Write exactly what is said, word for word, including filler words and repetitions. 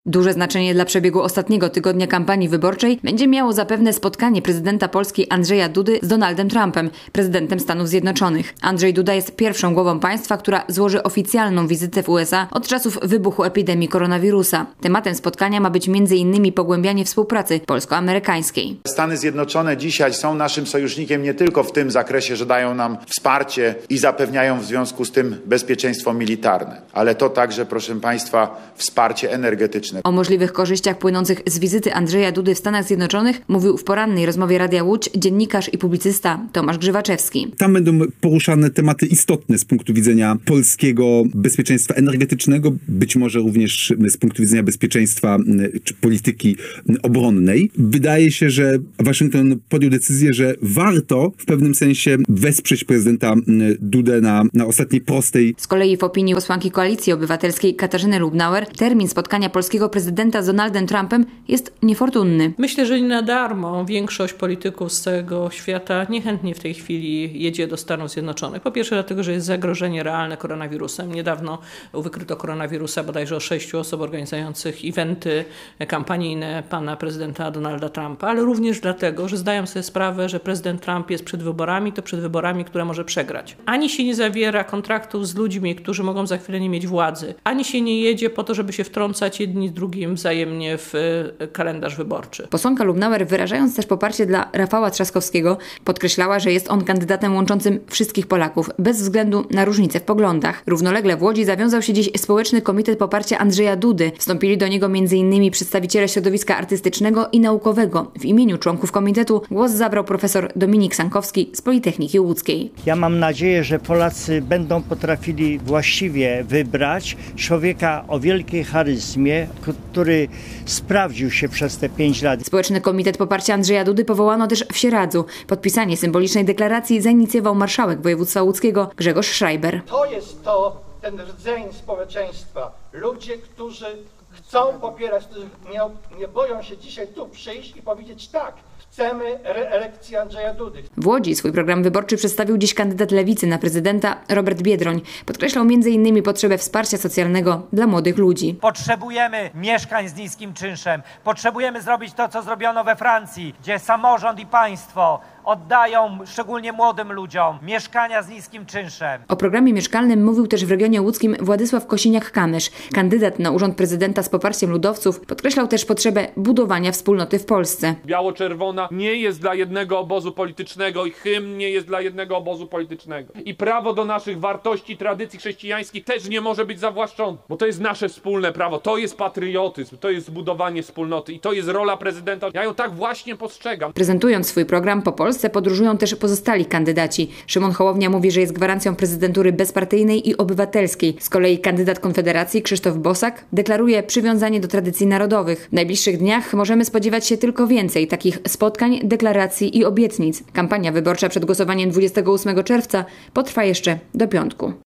Duże znaczenie dla przebiegu ostatniego tygodnia kampanii wyborczej będzie miało zapewne spotkanie prezydenta Polski Andrzeja Dudy z Donaldem Trumpem, prezydentem Stanów Zjednoczonych. Andrzej Duda jest pierwszą głową państwa, która złoży oficjalną wizytę w U S A od czasów wybuchu epidemii koronawirusa. Tematem spotkania ma być między innymi pogłębianie współpracy polsko-amerykańskiej. Stany Zjednoczone dzisiaj są naszym sojusznikiem nie tylko w tym zakresie, że dają nam wsparcie i zapewniają w związku z tym bezpieczeństwo militarne, ale to także, proszę państwa, wsparcie energetyczne. O możliwych korzyściach płynących z wizyty Andrzeja Dudy w Stanach Zjednoczonych mówił w porannej rozmowie Radia Łódź dziennikarz i publicysta Tomasz Grzywaczewski. Tam będą poruszane tematy istotne z punktu widzenia polskiego bezpieczeństwa energetycznego, być może również z punktu widzenia bezpieczeństwa czy polityki obronnej. Wydaje się, że Waszyngton podjął decyzję, że warto w pewnym sensie wesprzeć prezydenta Dudę na, na ostatniej prostej. Z kolei w opinii posłanki Koalicji Obywatelskiej Katarzyny Lubnauer termin spotkania polskiego prezydenta z Donaldem Trumpem jest niefortunny. Myślę, że nie na darmo większość polityków z całego świata niechętnie w tej chwili jedzie do Stanów Zjednoczonych. Po pierwsze dlatego, że jest zagrożenie realne koronawirusem. Niedawno wykryto koronawirusa bodajże o sześciu osób organizujących eventy kampanijne pana prezydenta Donalda Trumpa, ale również dlatego, że zdają sobie sprawę, że prezydent Trump jest przed wyborami, to przed wyborami, które może przegrać. Ani się nie zawiera kontraktów z ludźmi, którzy mogą za chwilę nie mieć władzy, ani się nie jedzie po to, żeby się wtrącać jedni z drugim wzajemnie w kalendarz wyborczy. Posłanka Lubnauer, wyrażając też poparcie dla Rafała Trzaskowskiego, podkreślała, że jest on kandydatem łączącym wszystkich Polaków, bez względu na różnice w poglądach. Równolegle w Łodzi zawiązał się dziś Społeczny Komitet Poparcia Andrzeja Dudy. Wstąpili do niego między innymi przedstawiciele środowiska artystycznego i naukowego. W imieniu członków komitetu głos zabrał profesor Dominik Sankowski z Politechniki Łódzkiej. Ja mam nadzieję, że Polacy będą potrafili właściwie wybrać człowieka o wielkiej charyzmie, który sprawdził się przez te pięć lat. Społeczny Komitet Poparcia Andrzeja Dudy powołano też w Sieradzu. Podpisanie symbolicznej deklaracji zainicjował marszałek województwa łódzkiego Grzegorz Schreiber. To jest to, ten rdzeń społeczeństwa. Ludzie, którzy chcą popierać, którzy nie, nie boją się dzisiaj tu przyjść i powiedzieć tak. Chcemy reelekcji Andrzeja Dudy. W Łodzi swój program wyborczy przedstawił dziś kandydat Lewicy na prezydenta Robert Biedroń. Podkreślał między innymi potrzebę wsparcia socjalnego dla młodych ludzi. Potrzebujemy mieszkań z niskim czynszem. Potrzebujemy zrobić to, co zrobiono we Francji, gdzie samorząd i państwo oddają szczególnie młodym ludziom mieszkania z niskim czynszem. O programie mieszkalnym mówił też w regionie łódzkim Władysław Kosiniak-Kamysz. Kandydat na urząd prezydenta z poparciem ludowców podkreślał też potrzebę budowania wspólnoty w Polsce. Biało-czerwona nie jest dla jednego obozu politycznego i hymn nie jest dla jednego obozu politycznego. I prawo do naszych wartości, tradycji chrześcijańskich też nie może być zawłaszczone, bo to jest nasze wspólne prawo, to jest patriotyzm, to jest budowanie wspólnoty i to jest rola prezydenta. Ja ją tak właśnie postrzegam. Prezentując swój program po Polsce podróżują też pozostali kandydaci. Szymon Hołownia mówi, że jest gwarancją prezydentury bezpartyjnej i obywatelskiej. Z kolei kandydat Konfederacji Krzysztof Bosak deklaruje przywiązanie do tradycji narodowych. W najbliższych dniach możemy spodziewać się tylko więcej takich spotkań, deklaracji i obietnic. Kampania wyborcza przed głosowaniem dwudziestego ósmego czerwca potrwa jeszcze do piątku.